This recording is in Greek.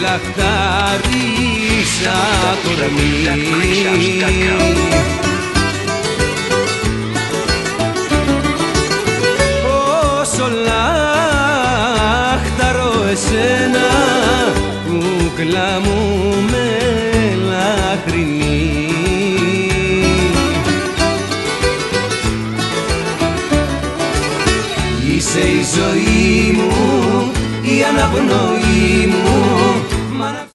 λαχτάρισα κορμί. Όσο λαχταρώ εσένα, κούκλα μου μελαχρινή, είσαι η ζωή μου, η αναπνοή μου.